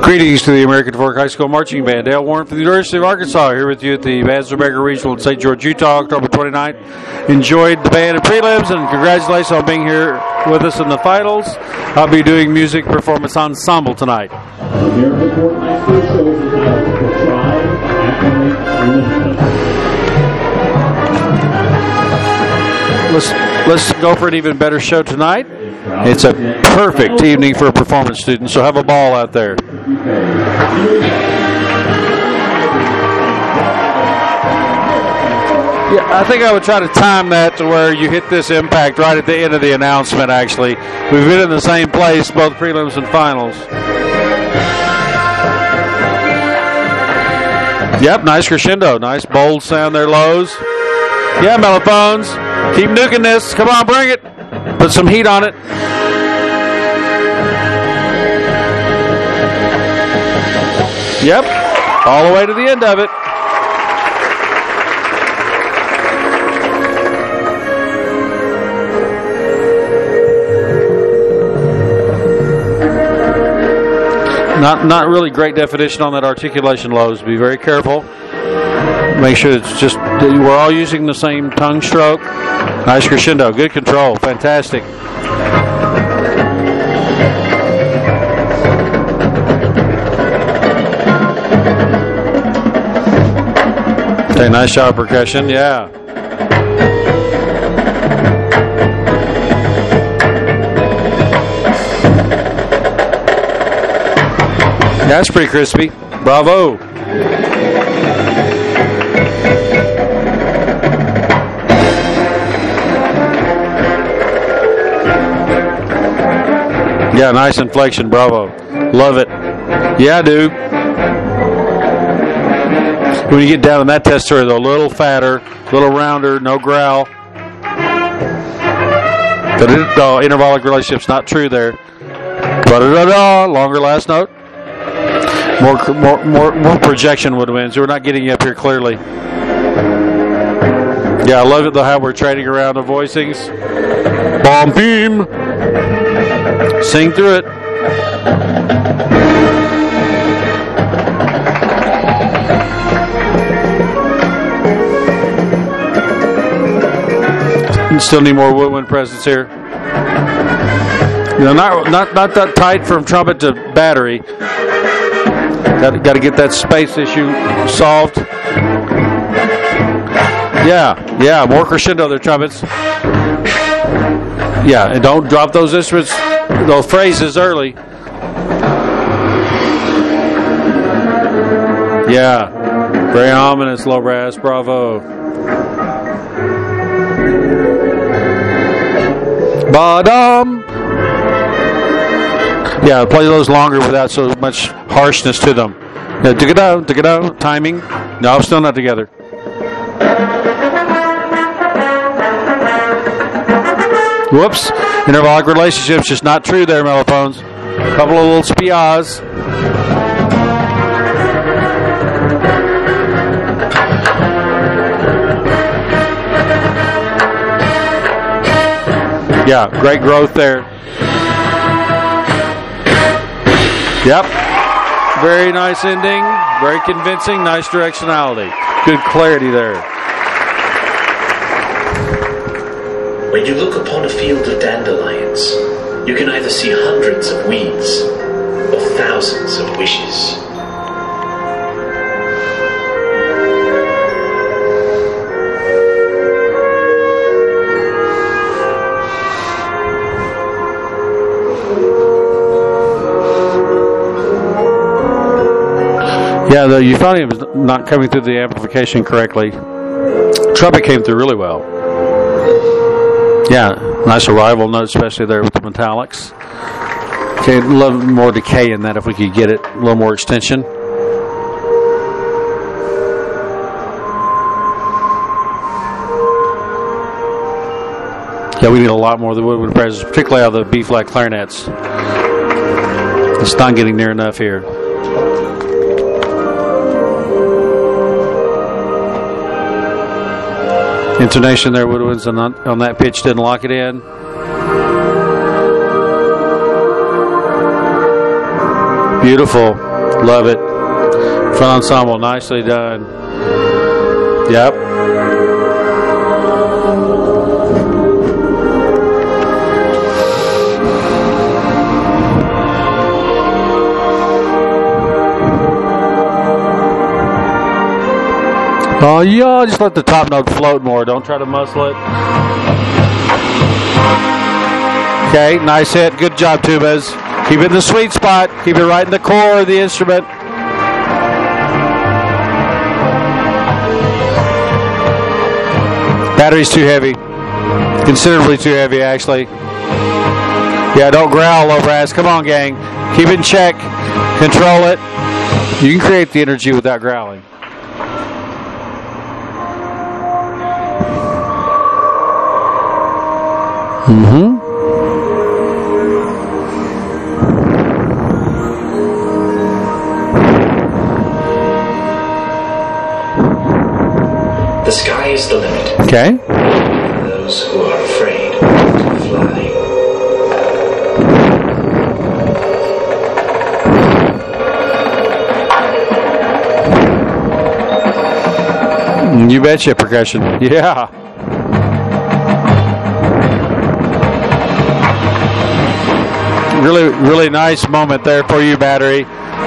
Greetings to the American Fork High School Marching Band. Dale Warren from the University of Arkansas here with you at the Banzer Beggar Regional in St. George, Utah, October 29th. Enjoyed the band and prelims, and congratulations on being here with us in the finals. I'll be doing music performance ensemble tonight. Let's go for an even better show tonight. It's a perfect evening for a performance student, so have a ball out there. Yeah, I think I would try to time that to where you hit this impact right at the end of the announcement, actually. We've been in the same place, both prelims and finals. Yep, nice crescendo. Nice bold sound there, lows. Yeah, mellophones. Keep nuking this. Come on, bring it. Put some heat on it. Yep, all the way to the end of it. Not really great definition on that articulation, lows. Be very careful. Make sure it's just, we're all using the same tongue stroke. Nice crescendo. Good control. Fantastic. Okay, nice job, percussion. Yeah. That's pretty crispy. Bravo. Yeah, nice inflection. Bravo. Love it. Yeah, I do. When you get down in that tester, though, a little fatter, a little rounder, no growl. But intervallic relationship's not true there. Ba-da-da-da, longer last note. More projection would win. So we're not getting you up here clearly. Yeah, I love it though how we're trading around the voicings. Bomb beam. Sing through it. Still need more woodwind presence here. You know, not that tight from trumpet to battery. Got to get that space issue solved. Yeah, more crescendo there, trumpets. Yeah, and don't drop those instruments, those phrases early. Yeah, very ominous, low brass, bravo. Ba-dum. Yeah, play those longer without so much harshness to them. Yeah, dig-a-do, timing. No, I'm still not together. Whoops. Intervallic relationships just not true there, mellophones. A couple of little spias. Yeah, great growth there. Yep. Very nice ending. Very convincing. Nice directionality. Good clarity there. When you look upon a field of dandelions, you can either see hundreds of weeds or thousands of wishes. Yeah, the euphonium was not coming through the amplification correctly. Trumpet came through really well. Yeah, nice arrival note, especially there with the metallics. Okay, a little more decay in that if we could get it. A little more extension. Yeah, we need a lot more of the woodwind presence, particularly out of the B-flat clarinets. It's not getting near enough here. Intonation there, woodwinds on that pitch didn't lock it in. Beautiful. Love it. Front ensemble, nicely done. Yep. Oh, yeah, just let the top note float more. Don't try to muscle it. Okay, nice hit. Good job, tubas. Keep it in the sweet spot. Keep it right in the core of the instrument. Battery's too heavy. Considerably too heavy, actually. Yeah, don't growl, low brass. Come on, gang. Keep it in check. Control it. You can create the energy without growling. Mm-hmm. The sky is the limit. Okay. For those who are afraid to fly. You betcha, percussion. Yeah. Really, really nice moment there for you, Battery.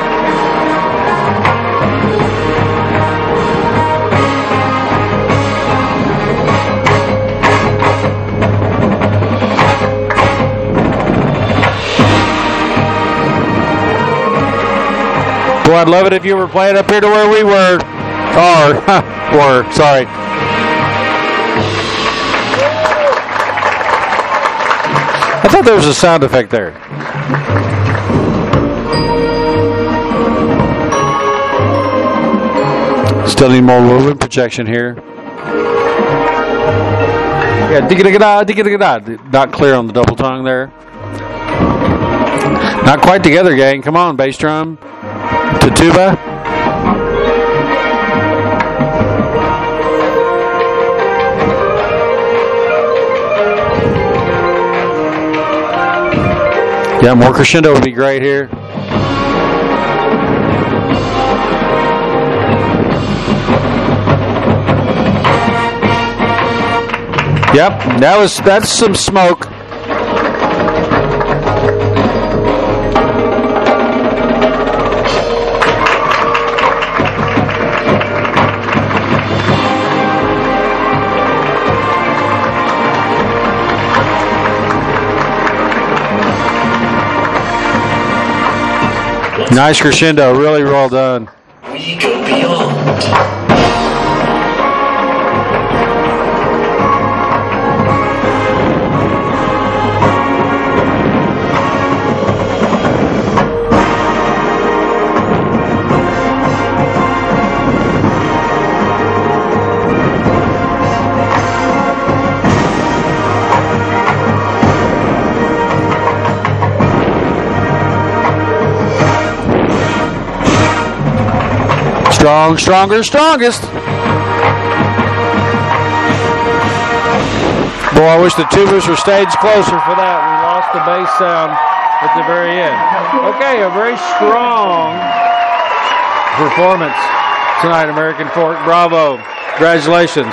Boy, I'd love it if you were playing up here to where we were. Sorry. I thought there was a sound effect there. Still need more movement projection here. Yeah, digga-digga-da. Not clear on the double tongue there. Not quite together, gang. Come on, bass drum to tuba. Yeah, more crescendo would be great here. Yep, that's some smoke. Nice crescendo, really well done. We go beyond. Strong, stronger, strongest. Boy, I wish the tubas were staged closer for that. We lost the bass sound at the very end. Okay, a very strong performance tonight, American Fork. Bravo. Congratulations.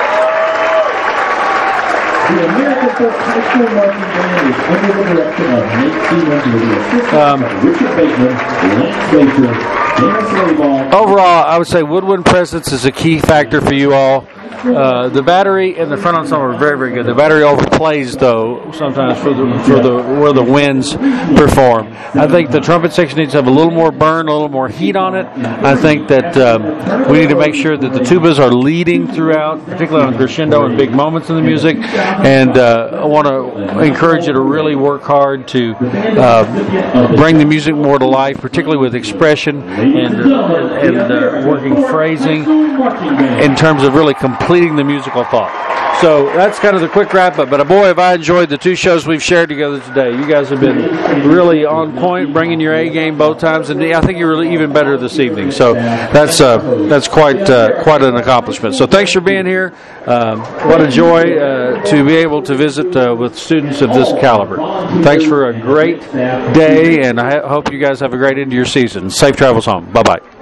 The American Folk High School Marching Band is under the direction of Nate Stevens with the assistance of Richard Bateman, Lance Glacier, Dennis Laybaugh. Overall, I would say woodwind presence is a key factor for you all. The battery and the front ensemble are very, very good. The battery overplays, though, sometimes for the where the winds perform. I think the trumpet section needs to have a little more burn, a little more heat on it. I think that we need to make sure that the tubas are leading throughout, particularly on crescendo and big moments in the music. And I want to encourage you to really work hard to bring the music more to life, particularly with expression and working phrasing in terms of really completing the musical thought. So that's kind of the quick wrap up. But boy, have I enjoyed the 2 shows we've shared together today. You guys have been really on point, bringing your A game both times, and I think you're really even better this evening. So that's quite an accomplishment. So thanks for being here. What a joy to be able to visit with students of this caliber. Thanks for a great day, and I hope you guys have a great end of your season. Safe travels home. Bye bye.